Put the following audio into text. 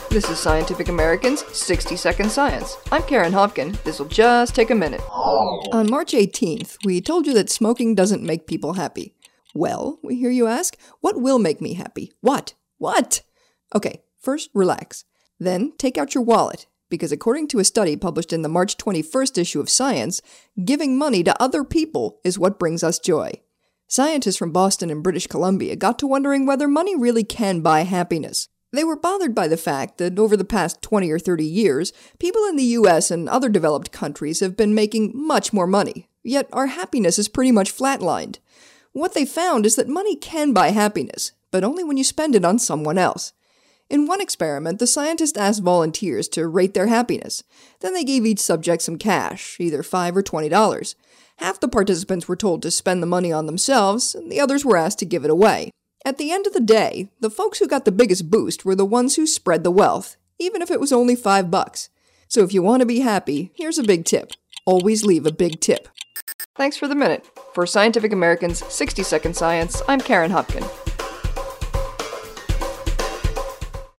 This is Scientific American's 60-Second Science. I'm Karen Hopkin. This'll just take a minute. On March 18th, we told you that smoking doesn't make people happy. Well, we hear you ask, what will make me happy? What? Okay, first relax. Then take out your wallet, because according to a study published in the March 21st issue of Science, giving money to other people is what brings us joy. Scientists from Boston and British Columbia got to wondering whether money really can buy happiness. They were bothered by the fact that over the past 20 or 30 years, people in the US and other developed countries have been making much more money, yet our happiness is pretty much flatlined. What they found is that money can buy happiness, but only when you spend it on someone else. In one experiment, the scientists asked volunteers to rate their happiness. Then they gave each subject some cash, either $5 or $20. Half the participants were told to spend the money on themselves, and the others were asked to give it away. At the end of the day, the folks who got the biggest boost were the ones who spread the wealth, even if it was only $5. So if you want to be happy, here's a big tip. Always leave a big tip. Thanks for the minute. For Scientific American's 60-Second Science, I'm Karen Hopkin.